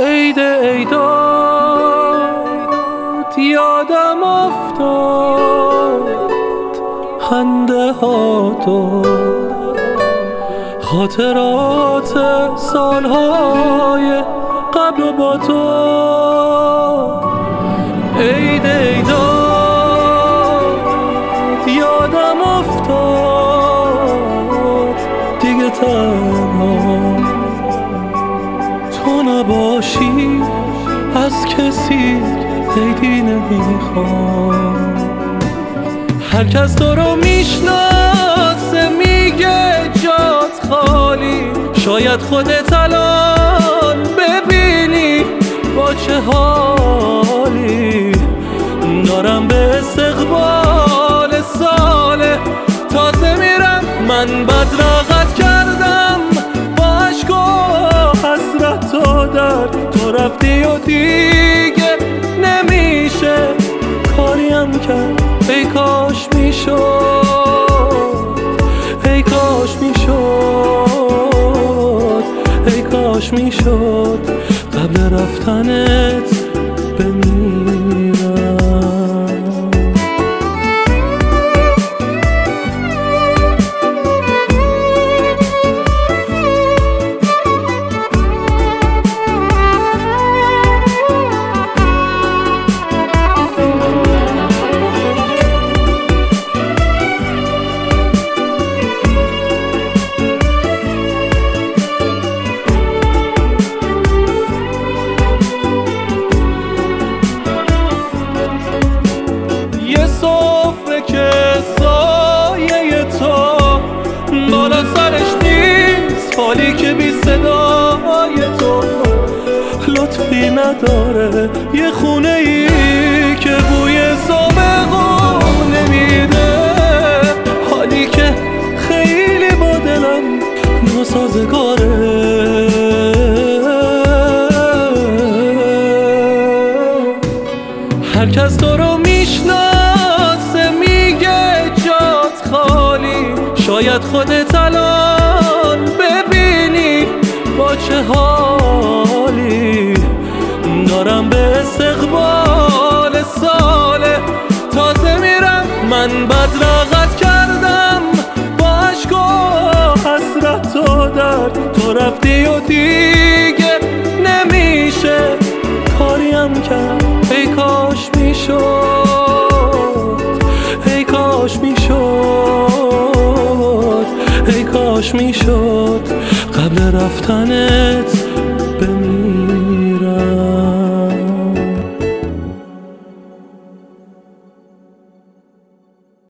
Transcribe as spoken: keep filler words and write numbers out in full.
عید عیدات یادم افتاد، خنده ها تو خاطرات سالهای قبل و با تو. عید عیدات یادم افتاد، دیگه تنها تو نباشی از کسی عیدی نمیخوام. هر کس تو رو میشناسه میگه جات خالی، شاید خودت الان ببینی با چه حالی. دارم به استقبال سال تازه میرم، من بدرقت کردم با عشق و حسرت و درد. تو رفتی و دیگه نمیشه کاریم کرد، ای کاش میشد، ای کاش میشد، ای کاش میشد قبل رفتنت بمیرم. سفره که سایه تو بالا سرش نیست، فالی که بی صدای تو لطفی نداره، یه خونه ای که بوی سابقون نمیده، حالی که خیلی با دلم ناسازگاره. هر کس تو رو میشناسه میگه جات خالی، شاید خودت الان ببینی با چه حالی. دارم به استقبال سال تازه میرم، من بدرقت کردم با عشق و حسرت و درد. تو رفتی و دیگه نمیشه کاریم کرد، ای کاش میشد، ای کاش میشد، ای کاش میشد قبل رفتنت